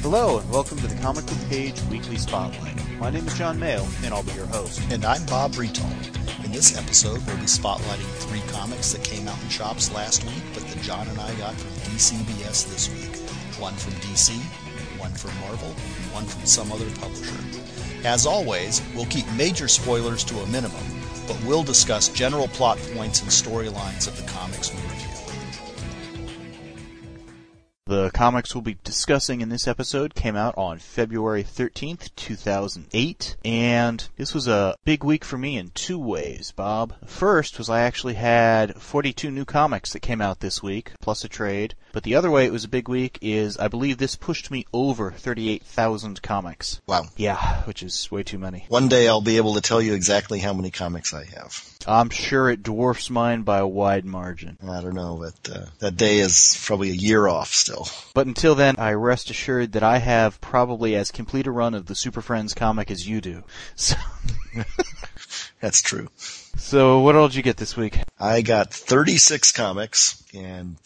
Hello, and welcome to the Comic Book Page Weekly Spotlight. My name is John Mayo, and I'll be your host. And I'm Bob Bretall. In this episode, we'll be spotlighting 3 comics that came out in shops last week, but that John and I got from DCBS this week. One from DC, one from Marvel, and one from some other publisher. As always, we'll keep major spoilers to a minimum, but we'll discuss general plot points and storylines of the comics we review. The comics we'll be discussing in this episode came out on February 13th, 2008, and this was a big week for me in 2 ways, Bob. First was I actually had 42 new comics that came out this week, plus a trade, but the other way it was a big week is I believe this pushed me over 38,000 comics. Wow. Yeah, which is way too many. One day I'll be able to tell you exactly how many comics I have. I'm sure it dwarfs mine by a wide margin. I don't know, but that day is probably a year off still. But until then, I rest assured that I have probably as complete a run of the Super Friends comic as you do. So That's true. So what all did you get this week? I got 36 comics and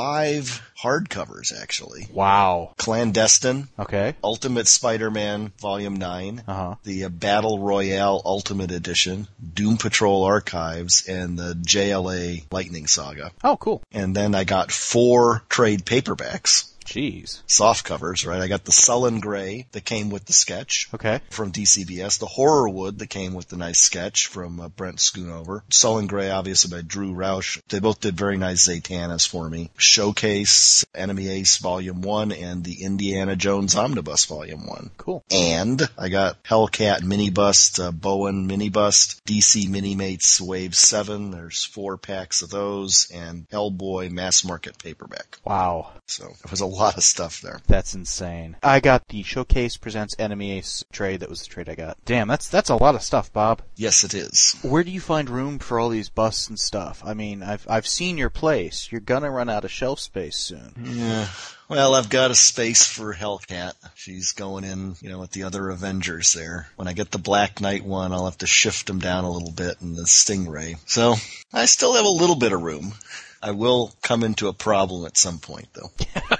5 hardcovers, actually. Wow. Clandestine. Okay. Ultimate Spider-Man Volume 9. Uh-huh. The Battle Royale Ultimate Edition. Doom Patrol Archives. And the JLA Lightning Saga. Oh, cool. And then I got 4 trade paperbacks. Jeez. Soft covers, right? I got the Sullen Grey that came with the sketch. Okay. From DCBS. The Horrorwood that came with the nice sketch from Brent Schoonover. Sullen Grey, obviously, by Drew Roush. They both did very nice Zatanas for me. Showcase, Enemy Ace Volume 1, and the Indiana Jones Omnibus Volume 1. Cool. And I got Hellcat Mini Bust, Bowen Mini Bust, DC Minimates Wave 7. There's 4 packs of those, and Hellboy Mass Market paperback. Wow. So there was a lot of stuff there. That's insane. I got the Showcase Presents Enemy Ace trade. That was the trade I got. Damn, that's a lot of stuff, Bob. Yes, it is. Where do you find room for all these busts and stuff? I mean, I've seen your place. You're gonna run out of shelf space soon. Yeah. Well, I've got a space for Hellcat. She's going in, with the other Avengers there. When I get the Black Knight one, I'll have to shift them down a little bit in the Stingray. So, I still have a little bit of room. I will come into a problem at some point, though.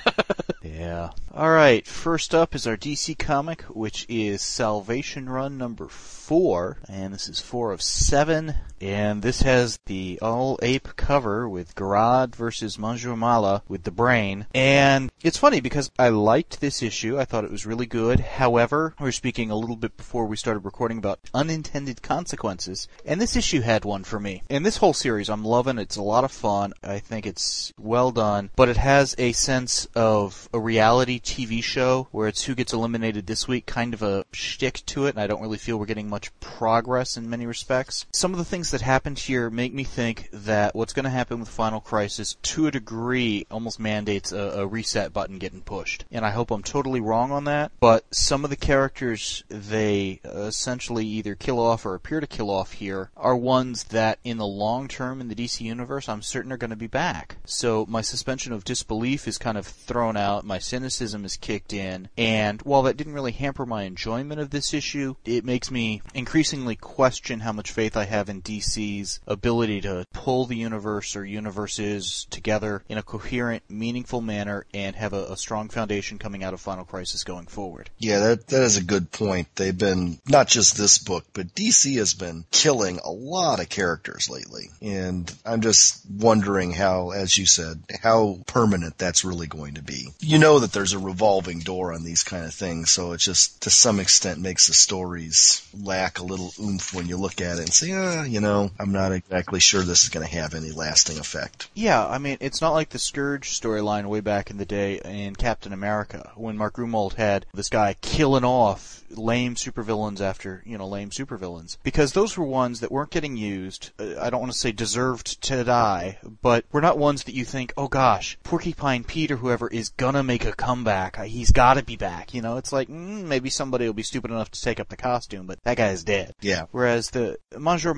Yeah. Alright, first up is our DC comic, which is Salvation Run number 4, and this is 4 of 7, and this has the all-ape cover with Garad versus Manjur Mala with the brain, and it's funny because I liked this issue, I thought it was really good, however, we were speaking a little bit before we started recording about unintended consequences, and this issue had one for me. And this whole series I'm loving, it's a lot of fun, I think it's well done, but it has a sense of a reality TV show where it's who gets eliminated this week, kind of a shtick to it, and I don't really feel we're getting much progress in many respects. Some of the things that happened here make me think that what's going to happen with Final Crisis, to a degree, almost mandates a reset button getting pushed. And I hope I'm totally wrong on that, but some of the characters they essentially either kill off or appear to kill off here are ones that in the long term in the DC universe I'm certain are going to be back. So my suspension of disbelief is kind of thrown out, my cynicism is kicked in, and while that didn't really hamper my enjoyment of this issue, it makes me increasingly question how much faith I have in DC's ability to pull the universe or universes together in a coherent, meaningful manner and have a strong foundation coming out of Final Crisis going forward. Yeah, that is a good point. They've been, not just this book, but DC has been killing a lot of characters lately. And I'm just wondering how, as you said, how permanent that's really going to be. You know that there's a revolving door on these kind of things, so it just, to some extent, makes the stories lack a little oomph when you look at it and say, I'm not exactly sure this is going to have any lasting effect. Yeah, I mean, it's not like the Scourge storyline way back in the day in Captain America, when Mark Grumold had this guy killing off lame supervillains after, lame supervillains. Because those were ones that weren't getting used, I don't want to say deserved to die, but were not ones that you think, oh gosh, Porcupine Pete or whoever is gonna make a comeback. He's gotta be back. It's like, maybe somebody will be stupid enough to take up the costume, but that guy's dead. Yeah. Whereas the Manjur Mala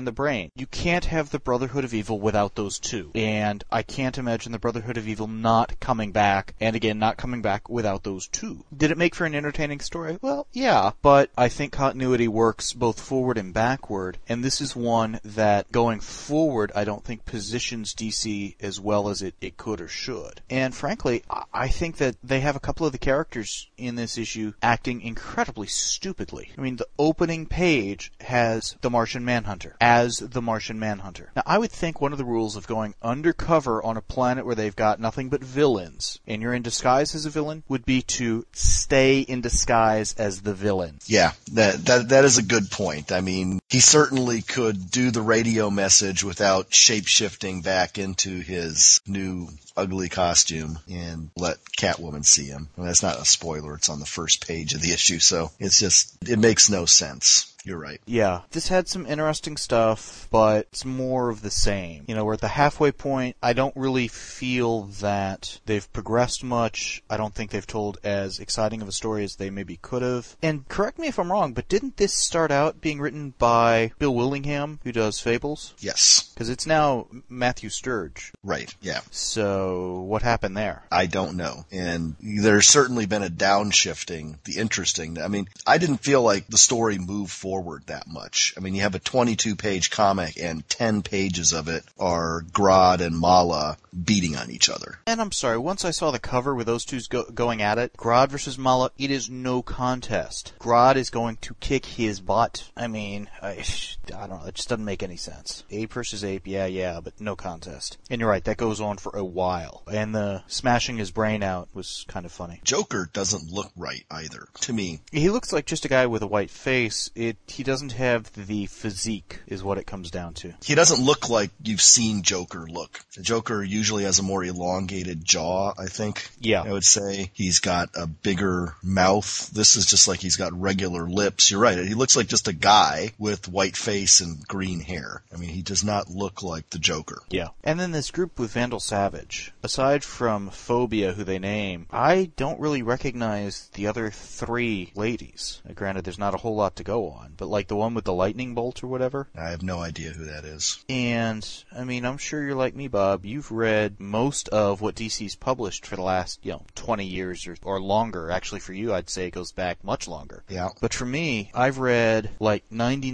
and the Brain. You can't have the Brotherhood of Evil without those two. And I can't imagine the Brotherhood of Evil not coming back, and again, not coming back without those two. Did it make for an entertaining story? Well, yeah, but I think continuity works both forward and backward, and this is one that, going forward, I don't think positions DC as well as it could or should. And frankly, I think that they have a couple of the characters in this issue acting incredibly stupidly. I mean, the opening page has the Martian Manhunter as the Martian Manhunter. Now, I would think one of the rules of going undercover on a planet where they've got nothing but villains, and you're in disguise as a villain, would be to stay in disguise as the villain. Yeah, that is a good point. I mean, he certainly could do the radio message without shape-shifting back into his new ugly costume and let Catwoman see him. I mean, that's not a spoiler. It's on the first page of the issue, so it makes no sense. You're right. Yeah. This had some interesting stuff, but it's more of the same. You know, we're at the halfway point. I don't really feel that they've progressed much. I don't think they've told as exciting of a story as they maybe could have. And correct me if I'm wrong, but didn't this start out being written by Bill Willingham, who does Fables? Yes. Because it's now Matthew Sturge. Right, yeah. So what happened there? I don't know. And there's certainly been a downshift. I mean, I didn't feel like the story moved forward that much. I mean, you have a 22-page comic and 10 pages of it are Grodd and Mala beating on each other. And I'm sorry, once I saw the cover with those two going at it, Grodd versus Mala, it is no contest. Grodd is going to kick his butt. I mean, I don't know, it just doesn't make any sense. Ape versus ape, yeah, but no contest. And you're right, that goes on for a while. And the smashing his brain out was kind of funny. Joker doesn't look right either, to me. He looks like just a guy with a white face. He doesn't have the physique, is what it comes down to. He doesn't look like you've seen Joker look. Joker usually has a more elongated jaw, I think. Yeah. I would say. He's got a bigger mouth. This is just like he's got regular lips. You're right. He looks like just a guy with white face and green hair. I mean, he does not look like the Joker. Yeah. And then this group with Vandal Savage. Aside from Phobia, who they name, I don't really recognize the other three ladies. Granted, there's not a whole lot to go on, but like the one with the lightning bolt or whatever. I have no idea who that is. And, I mean, I'm sure you're like me, Bob. You've read most of what DC's published for the last, 20 years or longer. Actually, for you, I'd say it goes back much longer. Yeah. But for me, I've read like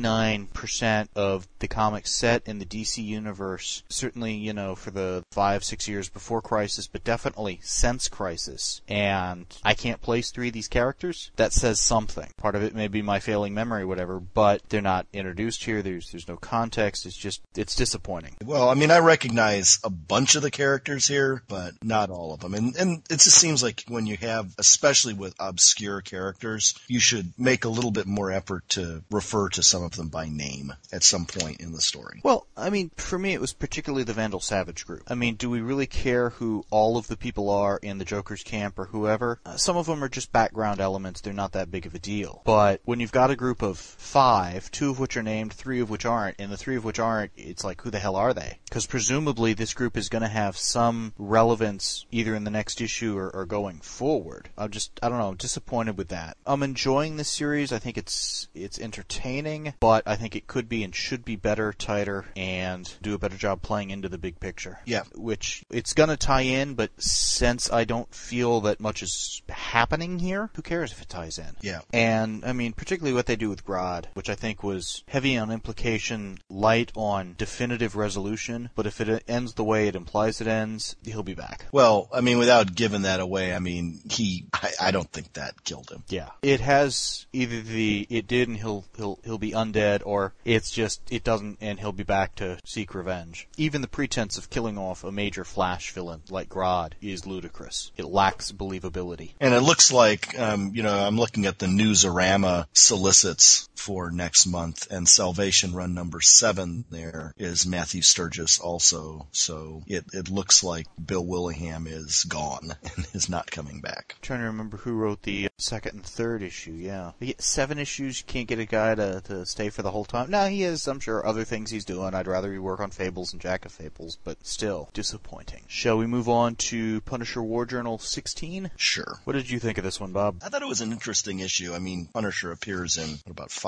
99% of the comics set in the DC universe. Certainly, for the 5-6 years before Crisis, but definitely since Crisis. And I can't place three of these characters. That says something. Part of it may be my failing memory, whatever, but they're not introduced here. There's no context. It's disappointing. Well, I mean, I recognize a bunch of the characters here, but not all of them. And it just seems like when you have, especially with obscure characters, you should make a little bit more effort to refer to some of them by name at some point in the story. Well, I mean, for me, it was particularly the Vandal Savage group. I mean, do we really care who all of the people are in the Joker's camp or whoever? Some of them are just background elements. They're not that big of a deal. But when you've got a group of 5, 2 of which are named, 3 of which aren't, and the 3 of which aren't, it's like, who the hell are they? Because presumably this group is going to have some relevance either in the next issue or going forward. I don't know, I'm disappointed with that. I'm enjoying this series. I think it's entertaining, but I think it could be and should be better, tighter, and do a better job playing into the big picture. Yeah. Which, it's going to tie in, but since I don't feel that much is happening here, who cares if it ties in? Yeah. And, I mean, particularly what they do with Grodd, which I think was heavy on implication, light on definitive resolution, but if it ends the way it implies it ends, he'll be back. Well, I mean, without giving that away, I mean, I don't think that killed him. Yeah. It has either it did and he'll be undead, or it's just, it doesn't and he'll be back to seek revenge. Even the pretense of killing off a major Flash villain like Grodd is ludicrous. It lacks believability. And it looks like, I'm looking at the Newsarama solicits for next month, and Salvation Run number 7 there is Matthew Sturgis also. So it looks like Bill Willingham is gone and is not coming back. I'm trying to remember who wrote the second and third issue, yeah. You get 7 issues, you can't get a guy to stay for the whole time. No, he has, I'm sure, other things he's doing. I'd rather he work on Fables and Jack of Fables, but still, disappointing. Shall we move on to Punisher War Journal 16? Sure. What did you think of this one, Bob? I thought it was an interesting issue. I mean, Punisher appears in about 5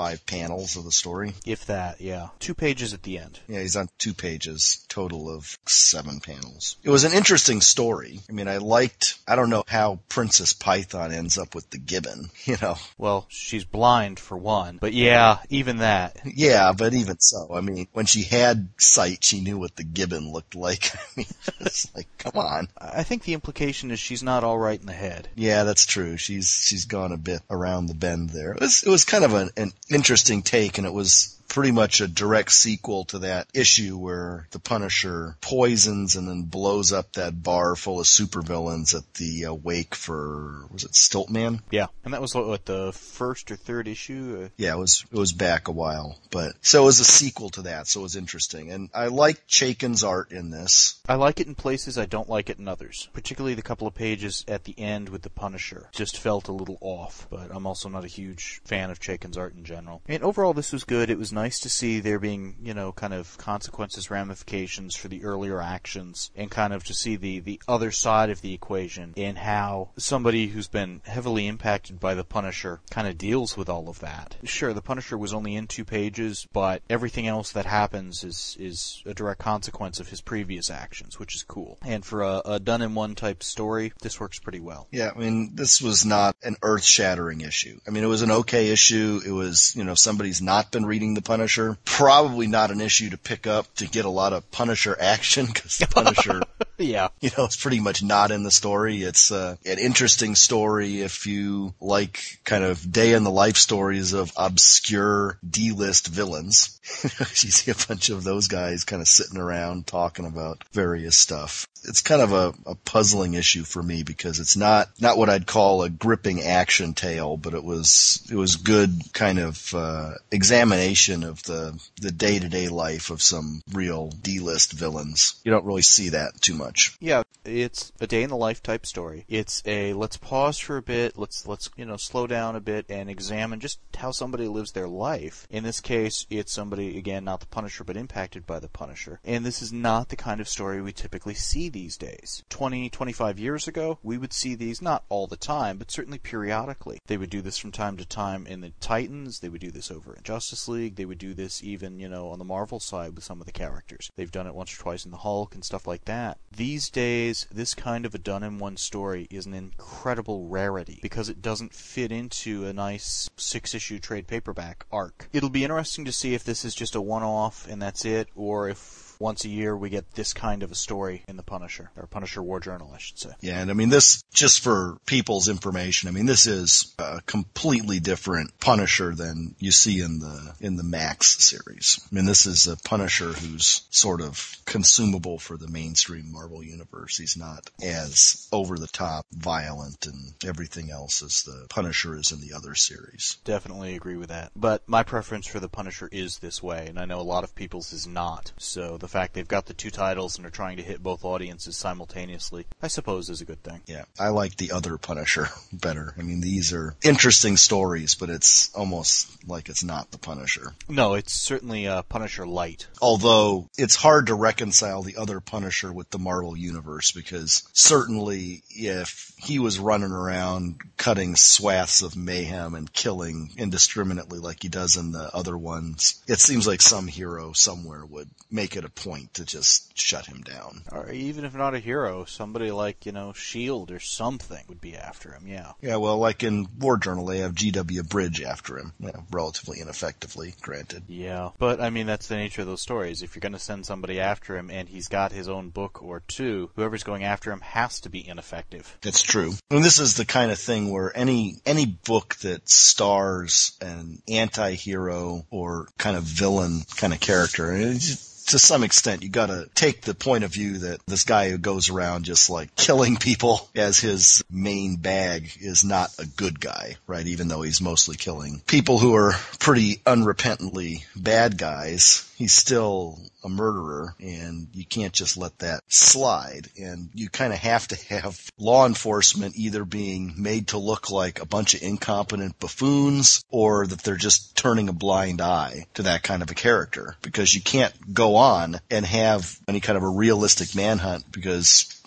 5 panels of the story. If that, yeah. 2 pages at the end. Yeah, he's on 2 pages, total of 7 panels. It was an interesting story. I mean, I don't know how Princess Python ends up with the gibbon, you know. Well, she's blind for one, but yeah, even that. Yeah, but even so, I mean, when she had sight, she knew what the gibbon looked like. I mean, it's like, come on. I think the implication is she's not all right in the head. Yeah, that's true. She's gone a bit around the bend there. It was kind of an interesting take, and it was pretty much a direct sequel to that issue where the Punisher poisons and then blows up that bar full of supervillains at the wake for, was it Stiltman? Yeah, and that was what, the first or third issue? Yeah, it was back a while, but so it was a sequel to that, so it was interesting. And I like Chaykin's art in this. I like it in places, I don't like it in others. Particularly the couple of pages at the end with the Punisher. Just felt a little off, but I'm also not a huge fan of Chaykin's art in general. And overall this was good. It was nice to see there being, kind of consequences, ramifications for the earlier actions, and kind of to see the other side of the equation and how somebody who's been heavily impacted by the Punisher kind of deals with all of that. Sure, the Punisher was only in 2 pages, but everything else that happens is a direct consequence of his previous actions, which is cool. And for a done-in-one type story, this works pretty well. Yeah, I mean, this was not an earth-shattering issue. I mean, it was an okay issue. It was, if somebody's not been reading the Punisher, probably not an issue to pick up to get a lot of Punisher action, because the Punisher, yeah, it's pretty much not in the story. It's an interesting story if you like kind of day-in-the-life stories of obscure D-list villains. You see a bunch of those guys kind of sitting around talking about various stuff. It's kind of a puzzling issue for me because it's not what I'd call a gripping action tale, but it was good kind of examination of the day-to-day life of some real D-list villains. You don't really see that too much. Yeah, it's a day-in-the-life type story. It's a let's pause for a bit, let's slow down a bit and examine just how somebody lives their life. In this case, it's somebody, again, not the Punisher, but impacted by the Punisher. And this is not the kind of story we typically see these days. 25 years ago, we would see these not all the time, but certainly periodically. They would do this from time to time in the Titans, they would do this over in Justice League, they would do this even, on the Marvel side with some of the characters. They've done it once or twice in the Hulk and stuff like that. These days, this kind of a done-in-one story is an incredible rarity because it doesn't fit into a nice 6-issue trade paperback arc. It'll be interesting to see if this is just a one-off and that's it, or if once a year we get this kind of a story in the Punisher, or Punisher War Journal, I should say. Yeah, and I mean, this, just for people's information, I mean, this is a completely different Punisher than you see in the Max series. I mean, this is a Punisher who's sort of consumable for the mainstream Marvel universe. He's not as over-the-top violent and everything else as the Punisher is in the other series. Definitely agree with that. But my preference for the Punisher is this way, and I know a lot of people's is not. So the fact they've got the 2 titles and are trying to hit both audiences simultaneously, I suppose is a good thing. Yeah, I like the other Punisher better. I mean, these are interesting stories, but it's almost like it's not the Punisher. No, it's certainly Punisher light. Although it's hard to reconcile the other Punisher with the Marvel Universe, because certainly if he was running around cutting swaths of mayhem and killing indiscriminately like he does in the other ones, it seems like some hero somewhere would make it a point to just shut him down. Or even if not a hero, somebody like, S.H.I.E.L.D. or something would be after him, yeah. Yeah, well, like in War Journal, they have G.W. Bridge after him. Relatively ineffectively, granted. Yeah, but I mean, that's the nature of those stories. If you're going to send somebody after him and he's got his own book or 2, whoever's going after him has to be ineffective. That's true. And this is the kind of thing where any book that stars an anti-hero or kind of villain kind of character, to some extent, you gotta take the point of view that this guy who goes around just like killing people as his main bag is not a good guy, right? Even though he's mostly killing people who are pretty unrepentantly bad guys, he's still a murderer, and you can't just let that slide. And you kind of have to have law enforcement either being made to look like a bunch of incompetent buffoons, or that they're just turning a blind eye to that kind of a character, because you can't go on and have any kind of a realistic manhunt, because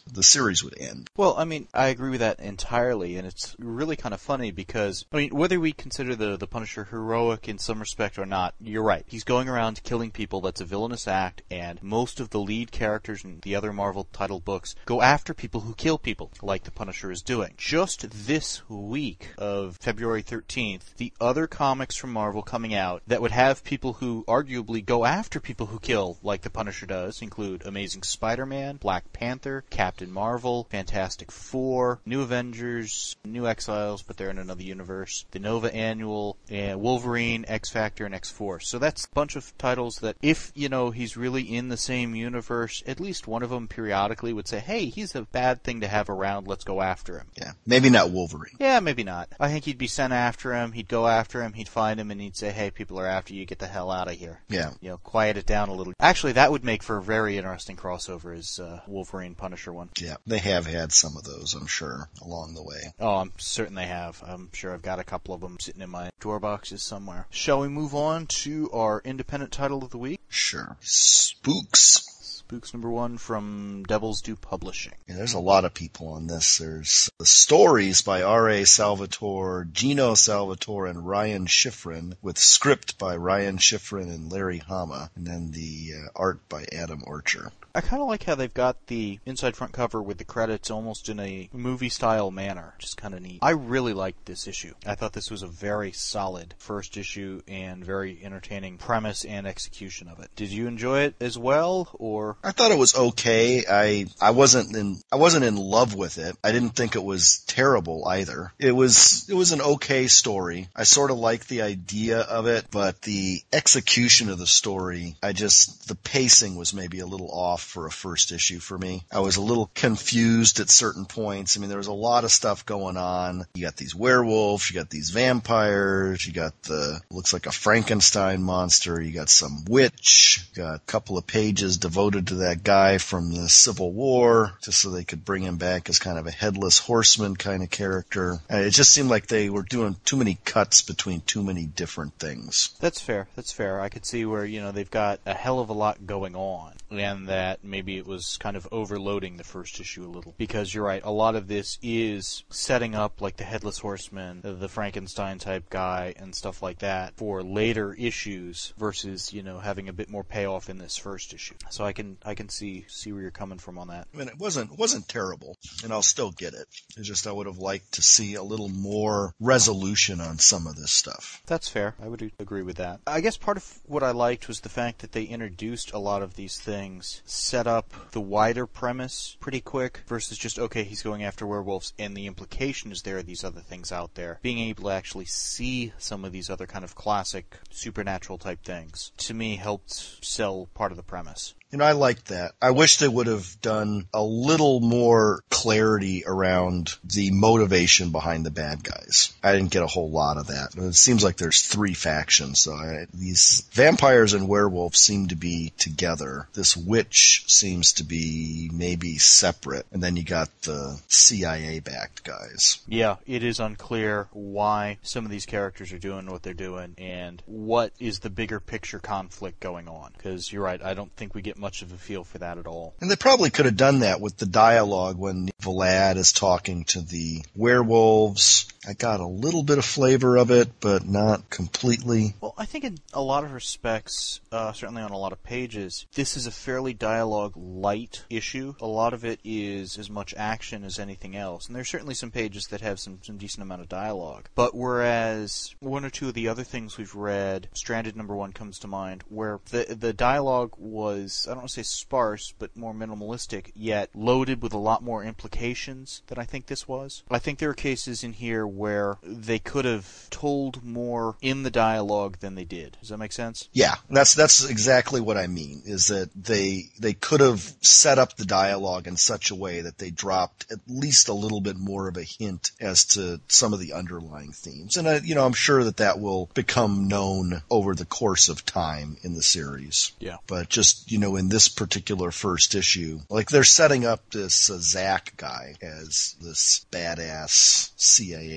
the series would end. Well, I mean, I agree with that entirely, and it's really kind of funny because, I mean, whether we consider the Punisher heroic in some respect or not, you're right. He's going around killing people, that's a villainous act, and most of the lead characters in the other Marvel title books go after people who kill people, like the Punisher is doing. Just this week of February 13th, the other comics from Marvel coming out that would have people who arguably go after people who kill, like the Punisher does, include Amazing Spider-Man, Black Panther, Captain Marvel, Fantastic Four, New Avengers, New Exiles, but they're in another universe, the Nova Annual, Wolverine, X-Factor, and X-Force. So that's a bunch of titles that if, he's really in the same universe, at least one of them periodically would say, hey, he's a bad thing to have around, let's go after him. Yeah, maybe not Wolverine. Yeah, maybe not. I think he'd be sent after him, he'd go after him, he'd find him, and he'd say, hey, people are after you, get the hell out of here. Yeah. Quiet it down a little. Actually, that would make for a very interesting crossover, is Wolverine Punisher one. Yeah, they have had some of those, I'm sure, along the way. Oh, I'm certain they have. I'm sure I've got a couple of them sitting in my drawer boxes somewhere. Shall we move on to our independent title of the week? Sure. Spooks. Spooks number 1 from Devil's Due Publishing. Yeah, there's a lot of people on this. There's the stories by R.A. Salvatore, Gino Salvatore, and Ryan Schifrin, with script by Ryan Schifrin and Larry Hama, and then the art by Adam Archer. I kind of like how they've got the inside front cover with the credits almost in a movie-style manner. Just kind of neat. I really liked this issue. I thought this was a very solid first issue and very entertaining premise and execution of it. Did you enjoy it as well, or? I thought it was okay. I wasn't in love with it. I didn't think it was terrible either. It was an okay story. I sort of liked the idea of it, but the execution of the story, the pacing was maybe a little off for a first issue for me. I was a little confused at certain points. I mean, there was a lot of stuff going on. You got these werewolves, you got these vampires, you got looks like a Frankenstein monster, you got some witch, you got a couple of pages devoted to that guy from the Civil War, just so they could bring him back as kind of a headless horseman kind of character. It just seemed like they were doing too many cuts between too many different things. That's fair. I could see where, they've got a hell of a lot going on, and that maybe it was kind of overloading the first issue a little. Because you're right, a lot of this is setting up like the Headless Horseman, the Frankenstein type guy, and stuff like that for later issues versus, having a bit more payoff in this first issue. So I can see where you're coming from on that. I mean, it wasn't terrible, and I'll still get it. It's just I would have liked to see a little more resolution on some of this stuff. That's fair. I would agree with that. I guess part of what I liked was the fact that they introduced a lot of these things, set up the wider premise pretty quick versus just, okay, he's going after werewolves, and the implication is there are these other things out there. Being able to actually see some of these other kind of classic supernatural type things, to me, helped sell part of the premise. I liked that. I wish they would have done a little more clarity around the motivation behind the bad guys. I didn't get a whole lot of that. It seems like there's 3 factions, so these vampires and werewolves seem to be together. This witch seems to be maybe separate, and then you got the CIA-backed guys. Yeah, it is unclear why some of these characters are doing what they're doing, and what is the bigger picture conflict going on. Because you're right, I don't think we get much of a feel for that at all. And they probably could have done that with the dialogue when Vlad is talking to the werewolves. I got a little bit of flavor of it, but not completely. Well, I think in a lot of respects, certainly on a lot of pages, this is a fairly dialogue-light issue. A lot of it is as much action as anything else. And there's certainly some pages that have some decent amount of dialogue. But whereas one or two of the other things we've read, Stranded number 1 comes to mind, where the dialogue was, I don't want to say sparse, but more minimalistic, yet loaded with a lot more implications than I think this was. I think there are cases in here where they could have told more in the dialogue than they did. Does that make sense? Yeah, that's exactly what I mean, is that they could have set up the dialogue in such a way that they dropped at least a little bit more of a hint as to some of the underlying themes. And, I'm sure that will become known over the course of time in the series. Yeah. But just, in this particular first issue, like they're setting up this Zach guy as this badass CIA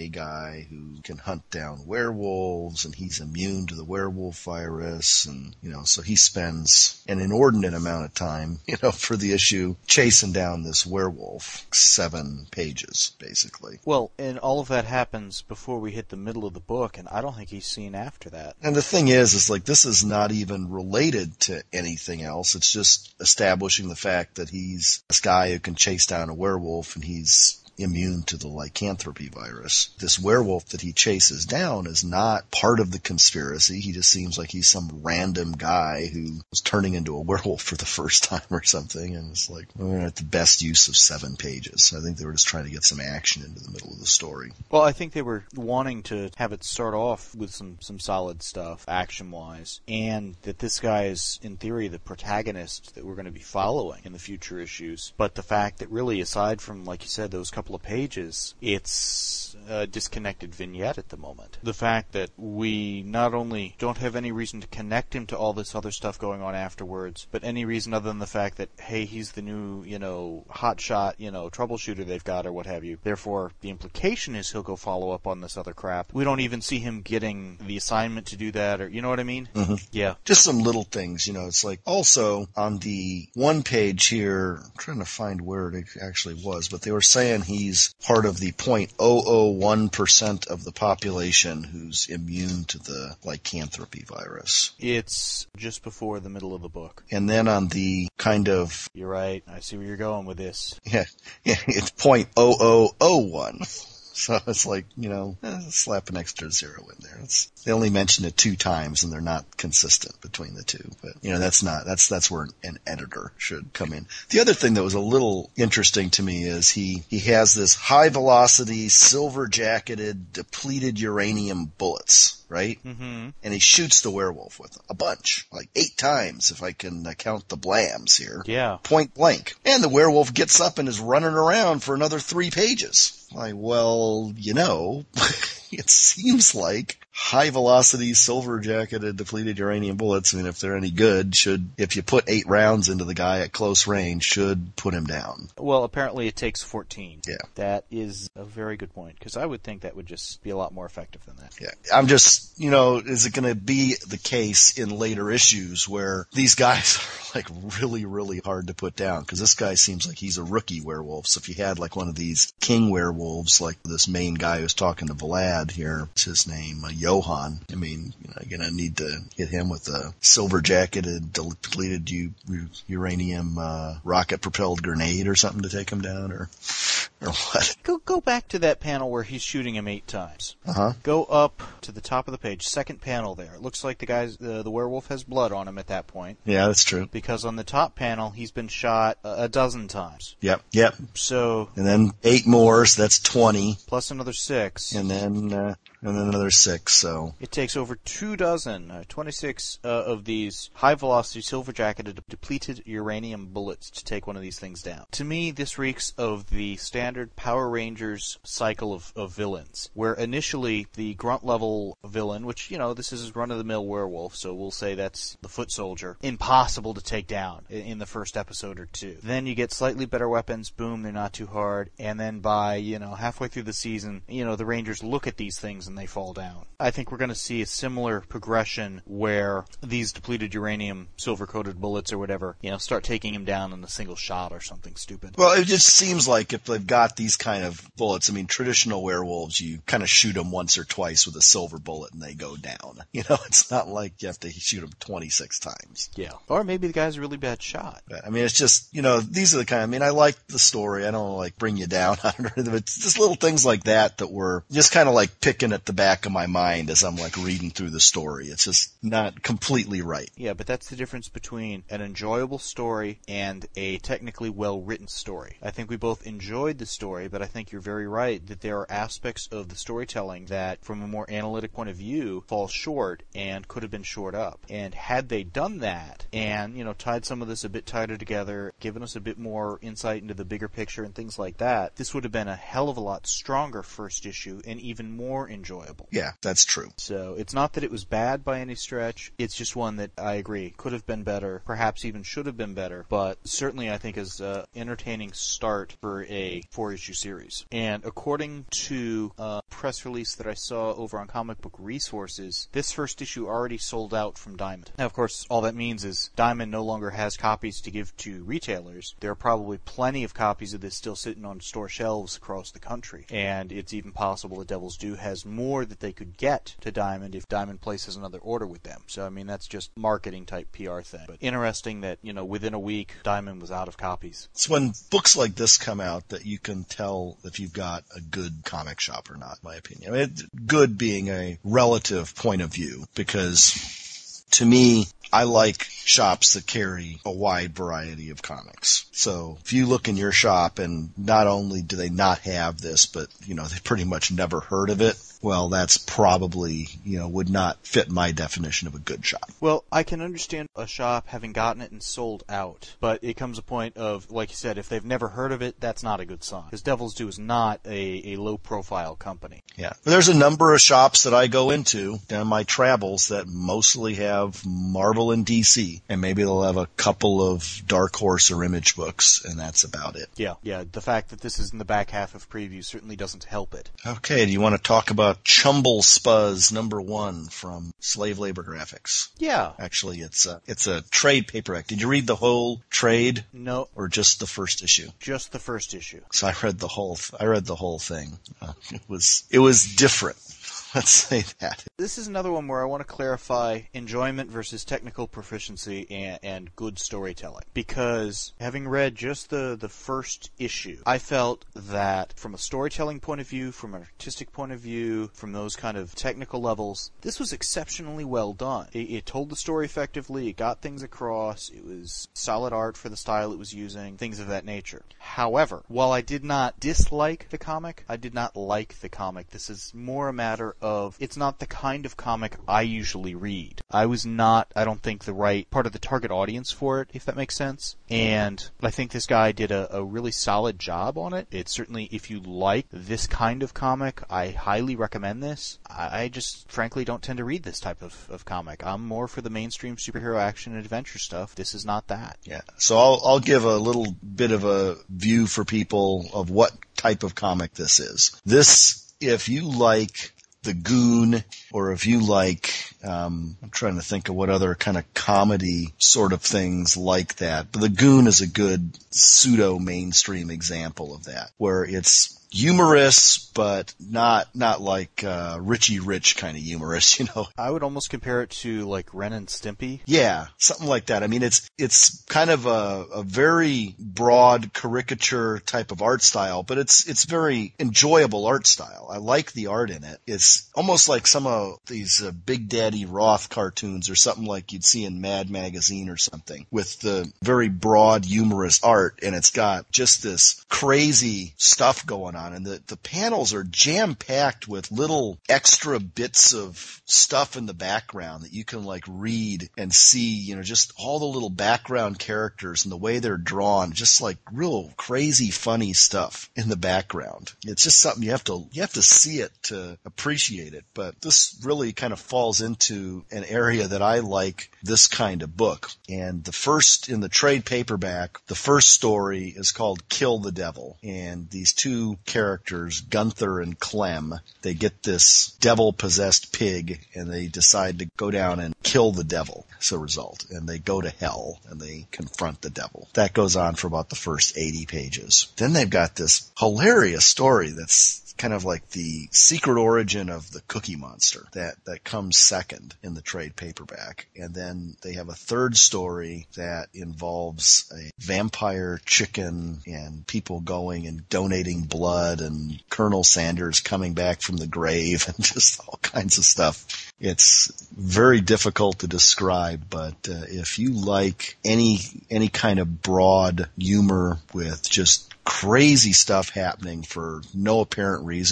guy who can hunt down werewolves, and he's immune to the werewolf virus, and, so he spends an inordinate amount of time, for the issue chasing down this werewolf. 7 pages, basically. Well, and all of that happens before we hit the middle of the book, and I don't think he's seen after that. And the thing is like, this is not even related to anything else. It's just establishing the fact that he's this guy who can chase down a werewolf, and he's immune to the lycanthropy virus. This werewolf that he chases down is not part of the conspiracy. He just seems like he's some random guy who was turning into a werewolf for the first time or something, and it's like, we're at the best use of 7 pages. I think they were just trying to get some action into the middle of the story. Well, I think they were wanting to have it start off with some solid stuff, action-wise, and that this guy is, in theory, the protagonist that we're going to be following in the future issues. But the fact that really, aside from, like you said, those couple of pages, it's a disconnected vignette at the moment. The fact that we not only don't have any reason to connect him to all this other stuff going on afterwards, but any reason other than the fact that, hey, he's the new, hotshot, troubleshooter they've got or what have you. Therefore, the implication is he'll go follow up on this other crap. We don't even see him getting the assignment to do that, or, you know what I mean? Mm-hmm. Yeah. Just some little things, it's like, also, on the one page here, I'm trying to find where it actually was, but they were saying he's part of the 0.001% of the population who's immune to the lycanthropy virus. It's just before the middle of the book. And then on the kind of... You're right. I see where you're going with this. Yeah, it's 0.0001. So it's like, slap an extra 0 in there. They only mention it 2 times, and they're not consistent between the two. But, that's where an editor should come in. The other thing that was a little interesting to me is he has this high-velocity, silver-jacketed, depleted uranium bullets. Right? Mm-hmm. And he shoots the werewolf with them. A bunch. Like 8 times, if I can count the blams here. Yeah. Point blank. And the werewolf gets up and is running around for another 3 pages. Like, well, it seems like high-velocity, silver-jacketed, depleted uranium bullets, if they're any good, if you put 8 rounds into the guy at close range, should put him down. Well, apparently it takes 14. Yeah. That is a very good point, because I would think that would just be a lot more effective than that. Yeah. I'm just, is it going to be the case in later issues where these guys are, really, really hard to put down? Because this guy seems like he's a rookie werewolf, so if you had, one of these king werewolves, like this main guy who's talking to Vlad here, what's his name, Johan. You're going to need to hit him with a silver-jacketed, depleted uranium rocket-propelled grenade or something to take him down, or what? Go back to that panel where he's shooting him 8 times. Uh-huh. Go up to the top of the page, second panel there. It looks like the werewolf has blood on him at that point. Yeah, that's true. Because on the top panel, he's been shot a dozen times. Yep. So... And then 8 more, so that's 20. Plus another 6. And then another 6, so... It takes over 26 of these high-velocity, silver-jacketed, depleted uranium bullets to take one of these things down. To me, this reeks of the standard Power Rangers cycle of villains, where initially the grunt-level villain, which, this is run-of-the-mill werewolf, so we'll say that's the foot soldier, impossible to take down in the first episode or 2. Then you get slightly better weapons, boom, they're not too hard, and then by, halfway through the season, the Rangers look at these things and they fall down. I think we're going to see a similar progression where these depleted uranium silver-coated bullets or whatever, start taking him down in a single shot or something stupid. Well, it just seems like if they've got these kind of bullets, traditional werewolves, you kind of shoot them once or twice with a silver bullet and they go down. It's not like you have to shoot them 26 times. Yeah. Or maybe the guy's a really bad shot. But, it's just, these are the kind I like the story. I don't bring you down on it, but it's just little things like that were just kind of picking at the back of my mind as I'm reading through the story. It's just not completely right. Yeah, but that's the difference between an enjoyable story and a technically well-written story. I think we both enjoyed the story, but I think you're very right that there are aspects of the storytelling that, from a more analytic point of view, fall short and could have been shored up. And had they done that and, tied some of this a bit tighter together, given us a bit more insight into the bigger picture and things like that, this would have been a hell of a lot stronger first issue and even more enjoyable enjoyable. Yeah, that's true. So it's not that it was bad by any stretch. It's just one that I agree could have been better, perhaps even should have been better, but certainly I think is an entertaining start for a 4-issue series. And according to a press release that I saw over on Comic Book Resources, this first issue already sold out from Diamond. Now, of course, all that means is Diamond no longer has copies to give to retailers. There are probably plenty of copies of this still sitting on store shelves across the country, and it's even possible that Devil's Due has more that they could get to Diamond if Diamond places another order with them. So, I mean, that's just marketing type PR thing. But interesting that, within a week, Diamond was out of copies. It's when books like this come out that you can tell if you've got a good comic shop or not, in my opinion. I mean, good being a relative point of view, because to me, I like shops that carry a wide variety of comics. So if you look in your shop and not only do they not have this, but, they pretty much never heard of it, well, that's probably, would not fit my definition of a good shop. Well, I can understand a shop having gotten it and sold out, but it comes a point of, like you said, if they've never heard of it, that's not a good sign. Because Devil's Due is not a low-profile company. Yeah. There's a number of shops that I go into on my travels that mostly have Marvel and DC, and maybe they'll have a couple of Dark Horse or Image books, and that's about it. Yeah. The fact that this is in the back half of preview certainly doesn't help it. Okay, do you want to talk about Chumble Spuzz #1 from Slave Labor Graphics? Yeah. Actually, it's a trade paperback. Did you read the whole trade? No. Or just the first issue? Just the first issue. So I read the whole thing. It was different. Let's say that. This is another one where I want to clarify enjoyment versus technical proficiency and good storytelling. Because having read just the first issue, I felt that from a storytelling point of view, from an artistic point of view, from those kind of technical levels, this was exceptionally well done. It told the story effectively, it got things across, it was solid art for the style it was using, things of that nature. However, while I did not dislike the comic, I did not like the comic. This is more a matter of, it's not the kind of comic I usually read. I was not, I don't think, the right part of the target audience for it, if that makes sense. And I think this guy did a really solid job on it. It's certainly, if you like this kind of comic, I highly recommend this. I just, frankly, don't tend to read this type of comic. I'm more for the mainstream superhero action and adventure stuff. This is not that. Yeah. So I'll give a little bit of a view for people of what type of comic this is. This, if you like The Goon, or if you like, I'm trying to think of what other kind of comedy sort of things like that. But The Goon is a good pseudo-mainstream example of that, where it's humorous, but not like Richie Rich kind of humorous, I would almost compare it to like Ren and Stimpy. Yeah, something like that. I mean, it's kind of a very broad caricature type of art style, but it's very enjoyable art style. I like the art in it. It's almost like some of these Big Daddy Roth cartoons or something like you'd see in Mad Magazine or something, with the very broad humorous art, and it's got just this crazy stuff going on. And the panels are jam-packed with little extra bits of stuff in the background that you can like read and see, just all the little background characters and the way they're drawn, just like real crazy funny stuff in the background. It's just something you have to see it to appreciate it. But this really kind of falls into an area that I like this kind of book. And in the trade paperback, the first story is called Kill the Devil. And these two characters, Gunther and Clem, they get this devil-possessed pig, and they decide to go down and kill the devil as a result. And they go to hell, and they confront the devil. That goes on for about the first 80 pages. Then they've got this hilarious story that's kind of like the secret origin of the Cookie Monster that comes second in the trade paperback. And then they have a third story that involves a vampire chicken and people going and donating blood and Colonel Sanders coming back from the grave and just all kinds of stuff. It's very difficult to describe, but if you like any kind of broad humor with just crazy stuff happening for no apparent reason,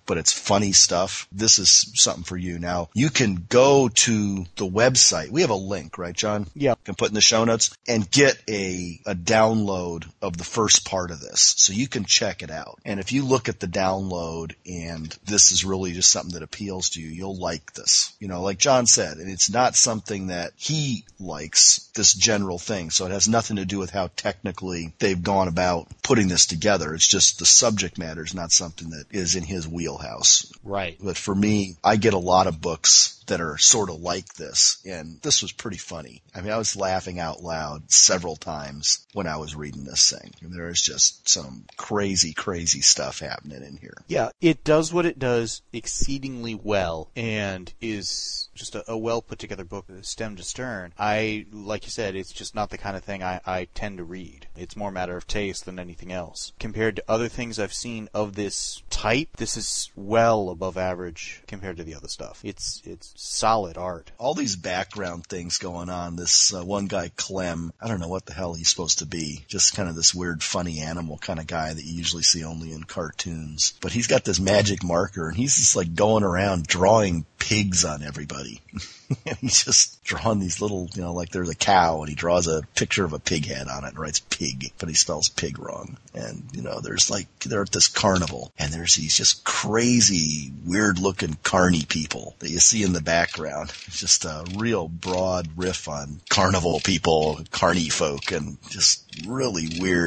but it's funny stuff, this is something for you. Now, you can go to the website. We have a link, right, John? Yeah. Can put in the show notes and get a download of the first part of this, so you can check it out. And if you look at the download and this is really just something that appeals to you, you'll like this. You know, like John said, and it's not something that he likes, this general thing. So it has nothing to do with how technically they've gone about putting this together. It's just the subject matter is not something that is in his wheelhouse. Right. But for me, I get a lot of books that are sort of like this, and this was pretty funny. I mean, I was laughing out loud several times when I was reading this thing. There is just some crazy, crazy stuff happening in here. Yeah, it does what it does exceedingly well, and is just a well put together book, stem to stern. Like you said, it's just not the kind of thing I tend to read. It's more a matter of taste than anything else. Compared to other things I've seen of this type, this is well above average compared to the other stuff. It's solid art. All these background things going on. This one guy, Clem, I don't know what the hell he's supposed to be. Just kind of this weird, funny animal kind of guy that you usually see only in cartoons. But he's got this magic marker, and he's just like going around drawing pigs on everybody. And he's just drawing these little, you know, like there's a cow, and he draws a picture of a pig head on it and writes pig, but he spells pig wrong. And, you know, they're at this carnival, and there's these just crazy, weird-looking carny people that you see in the background. It's just a real broad riff on carnival people, carny folk, and just really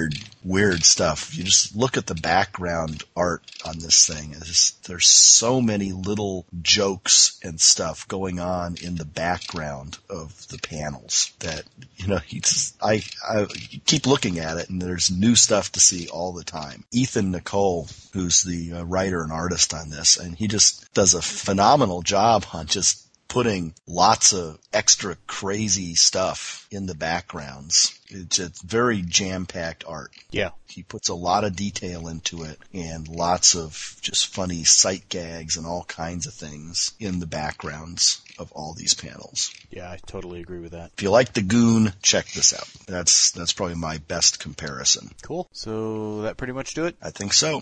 weird stuff. You just look at the background art on this thing. There's so many little jokes and stuff going on in the background of the panels that, you know, I keep looking at it, and there's new stuff to see all the time. Ethan Nicole, who's the writer and artist on this, and he just does a phenomenal job on just putting lots of extra crazy stuff in the backgrounds. It's very jam-packed art. Yeah. He puts a lot of detail into it and lots of just funny sight gags and all kinds of things in the backgrounds of all these panels. Yeah, I totally agree with that. If you like The Goon, check this out. That's probably my best comparison. Cool. So that pretty much do it? I think so.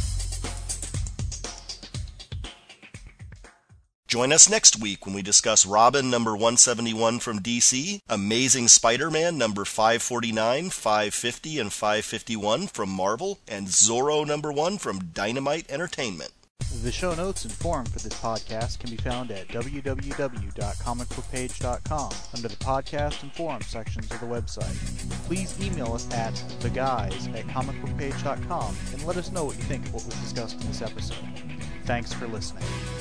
Join us next week when we discuss Robin number 171 from DC, Amazing Spider-Man number 549, 550, and 551 from Marvel, and Zorro number 1 from Dynamite Entertainment. The show notes and forum for this podcast can be found at www.comicbookpage.com under the podcast and forum sections of the website. Please email us at theguys@comicbookpage.com and let us know what you think of what was discussed in this episode. Thanks for listening.